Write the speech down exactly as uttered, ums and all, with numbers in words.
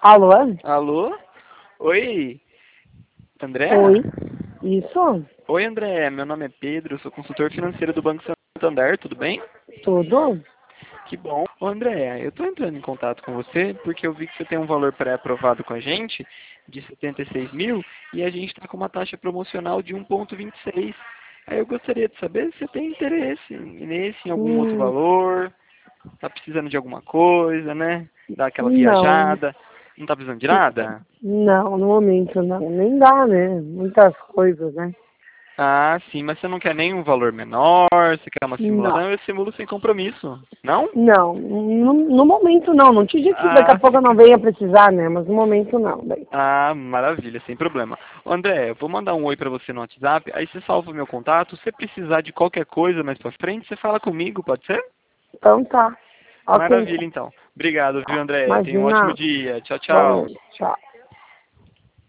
Alô? Alô? Oi, André? Oi, isso? Oi, André. Meu nome é Pedro, eu sou consultor financeiro do Banco Santander, tudo bem? Tudo? Que bom. Ô, André, eu tô entrando em contato com você porque eu vi que você tem um valor pré-aprovado com a gente de setenta e seis mil e a gente tá com uma taxa promocional de um vírgula vinte e seis. Aí eu gostaria de saber se você tem interesse nesse, em algum outro Hum, valor, tá precisando de alguma coisa, né? Dar aquela não, viajada. Não tá precisando de nada? não, no momento não. Nem dá, né? Muitas coisas, né? Ah, sim, mas você não quer nem um valor menor, você quer uma Não, simulação, eu simulo sem compromisso, não? não, no, no momento não. Não te digo que daqui a Ah, pouco eu não fica. venha precisar, né? Mas no momento não, daí. Ah, maravilha, sem problema. Ô, André, eu vou mandar um oi pra você no WhatsApp, aí você salva o meu contato, se você precisar de qualquer coisa mais pra frente, você fala comigo, pode ser? Então tá. Ok, Maravilha, então. então. Obrigado, viu, Tá. André? Tenha um ótimo Imagina. dia. Tchau, tchau. Igualmente. Tchau.